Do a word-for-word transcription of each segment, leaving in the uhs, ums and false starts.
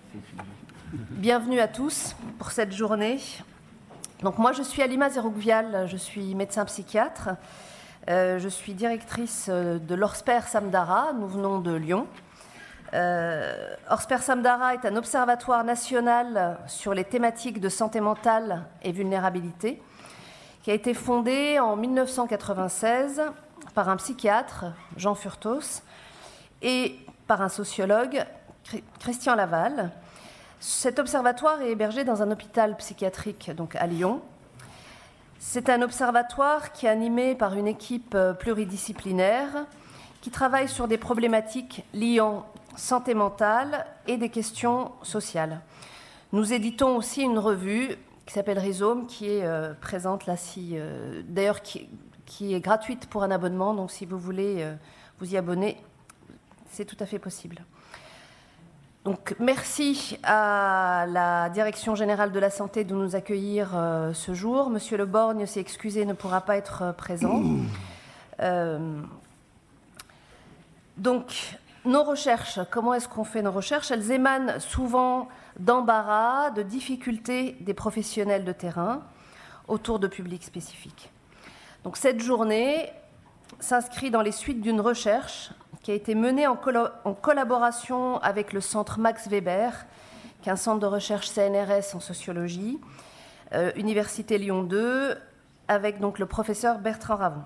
Bienvenue à tous pour cette journée. Donc moi, je suis Halima Zerougvial, je suis médecin psychiatre. Euh, je suis directrice de l'Orsper Samdara, nous venons de Lyon. Euh, Orsper Samdara est un observatoire national sur les thématiques de santé mentale et vulnérabilité qui a été fondé en mille neuf cent quatre-vingt-seize par un psychiatre, Jean Furtos, et par un sociologue, Christian Laval. Cet observatoire est hébergé dans un hôpital psychiatrique donc à Lyon. C'est un observatoire qui est animé par une équipe pluridisciplinaire qui travaille sur des problématiques liant santé mentale et des questions sociales. Nous éditons aussi une revue qui s'appelle Rhizome, qui est euh, présente là, si, euh, d'ailleurs qui, qui est gratuite pour un abonnement, donc si vous voulez euh, vous y abonner, c'est tout à fait possible. Donc, merci à la Direction générale de la santé de nous accueillir euh, ce jour. Monsieur Le Borgne s'est excusé, ne pourra pas être euh, présent. Euh, donc, nos recherches, comment est-ce qu'on fait nos recherches? Elles émanent souvent d'embarras, de difficultés des professionnels de terrain autour de publics spécifiques. Donc, cette journée s'inscrit dans les suites d'une recherche qui a été menée en, collo- en collaboration avec le centre Max Weber, qui est un centre de recherche C N R S en sociologie, euh, Université Lyon deux, avec donc le professeur Bertrand Ravon.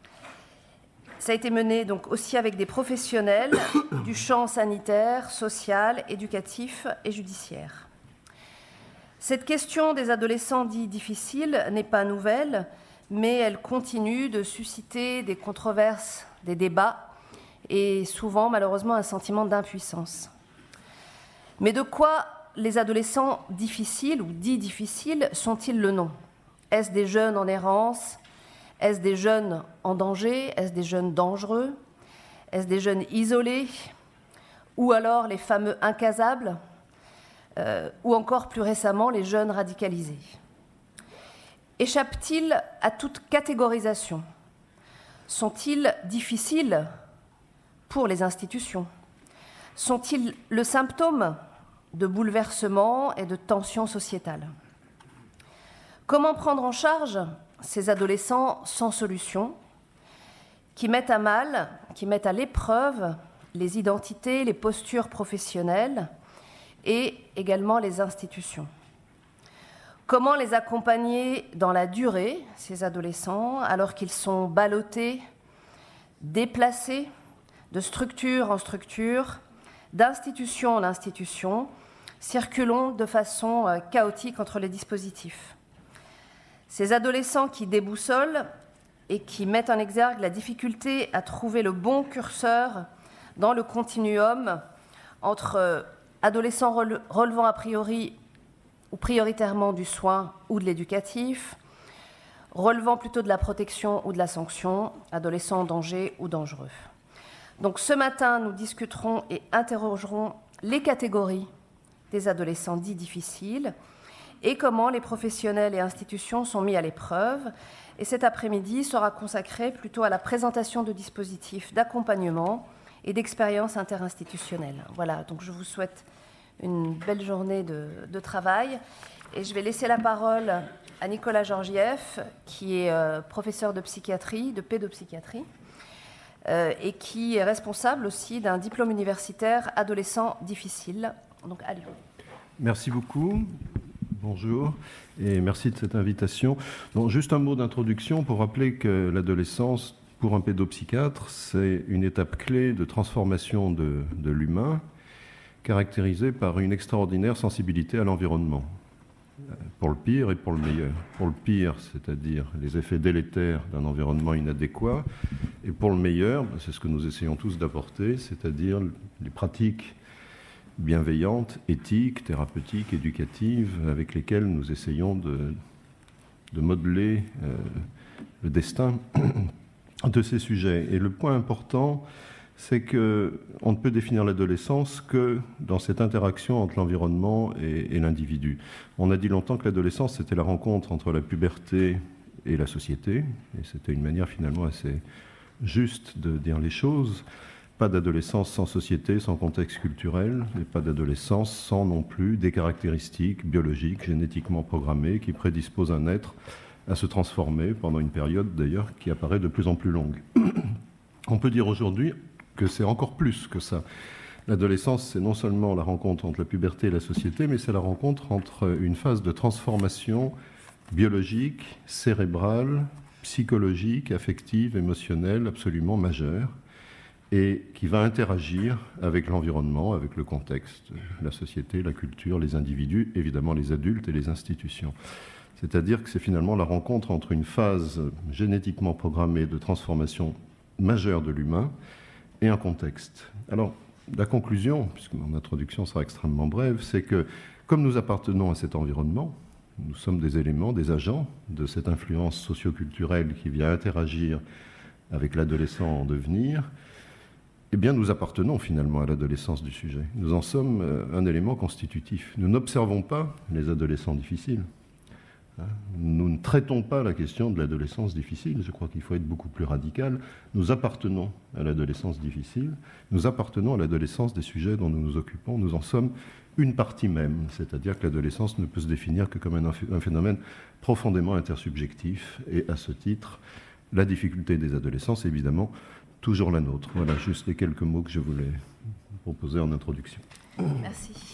Ça a été mené donc aussi avec des professionnels du champ sanitaire, social, éducatif et judiciaire. Cette question des adolescents dits difficiles n'est pas nouvelle, mais elle continue de susciter des controverses, des débats, et souvent, malheureusement, un sentiment d'impuissance. Mais de quoi les adolescents difficiles ou dits difficiles sont-ils le nom? Est-ce des jeunes en errance? Est-ce des jeunes en danger? Est-ce des jeunes dangereux? Est-ce des jeunes isolés? Ou alors les fameux incasables? euh, Ou encore plus récemment, les jeunes radicalisés? Échappent-ils à toute catégorisation? Sont-ils difficiles pour les institutions? Sont-ils le symptôme de bouleversements et de tensions sociétales? Comment prendre en charge ces adolescents sans solution, qui mettent à mal, qui mettent à l'épreuve les identités, les postures professionnelles et également les institutions? Comment les accompagner dans la durée, ces adolescents, alors qu'ils sont ballottés, déplacés, de structure en structure, d'institution en institution, circulant de façon euh, chaotique entre les dispositifs? Ces adolescents qui déboussolent et qui mettent en exergue la difficulté à trouver le bon curseur dans le continuum entre euh, adolescents rele- relevant a priori ou prioritairement du soin ou de l'éducatif, relevant plutôt de la protection ou de la sanction, adolescents en danger ou dangereux. Donc ce matin, nous discuterons et interrogerons les catégories des adolescents dits difficiles et comment les professionnels et institutions sont mis à l'épreuve. Et cet après-midi sera consacré plutôt à la présentation de dispositifs d'accompagnement et d'expériences interinstitutionnelles. Voilà, donc je vous souhaite une belle journée de, de travail. Et je vais laisser la parole à Nicolas Georgieff, qui est euh, professeur de psychiatrie, de pédopsychiatrie, euh, et qui est responsable aussi d'un diplôme universitaire adolescent difficile, donc à Lyon. Merci beaucoup. Bonjour et merci de cette invitation. Donc, juste un mot d'introduction pour rappeler que l'adolescence, pour un pédopsychiatre, c'est une étape clé de transformation de, de l'humain, caractérisée par une extraordinaire sensibilité à l'environnement, pour le pire et pour le meilleur. Pour le pire, c'est-à-dire les effets délétères d'un environnement inadéquat, et pour le meilleur, c'est ce que nous essayons tous d'apporter, c'est-à-dire les pratiques bienveillantes, éthiques, thérapeutiques, éducatives, avec lesquelles nous essayons de, de modeler euh, le destin de ces sujets. Et le point important, c'est qu'on ne peut définir l'adolescence que dans cette interaction entre l'environnement et, et l'individu. On a dit longtemps que l'adolescence, c'était la rencontre entre la puberté et la société, et c'était une manière finalement assez juste de dire les choses. Pas d'adolescence sans société, sans contexte culturel, et pas d'adolescence sans non plus des caractéristiques biologiques, génétiquement programmées, qui prédisposent un être à se transformer pendant une période d'ailleurs qui apparaît de plus en plus longue. On peut dire aujourd'hui que c'est encore plus que ça. L'adolescence, c'est non seulement la rencontre entre la puberté et la société, mais c'est la rencontre entre une phase de transformation biologique, cérébrale, psychologique, affective, émotionnelle, absolument majeure, et qui va interagir avec l'environnement, avec le contexte, la société, la culture, les individus, évidemment les adultes et les institutions. C'est-à-dire que c'est finalement la rencontre entre une phase génétiquement programmée de transformation majeure de l'humain et un contexte. Alors, la conclusion, puisque mon introduction sera extrêmement brève, c'est que comme nous appartenons à cet environnement, nous sommes des éléments, des agents de cette influence socio-culturelle qui vient interagir avec l'adolescent en devenir, eh bien nous appartenons finalement à l'adolescence du sujet. Nous en sommes un élément constitutif. Nous n'observons pas les adolescents difficiles. Nous ne traitons pas la question de l'adolescence difficile, je crois qu'il faut être beaucoup plus radical. Nous appartenons à l'adolescence difficile, nous appartenons à l'adolescence des sujets dont nous nous occupons, nous en sommes une partie même, c'est-à-dire que l'adolescence ne peut se définir que comme un phénomène profondément intersubjectif, et à ce titre, la difficulté des adolescents, c'est évidemment toujours la nôtre. Voilà juste les quelques mots que je voulais proposer en introduction. Merci.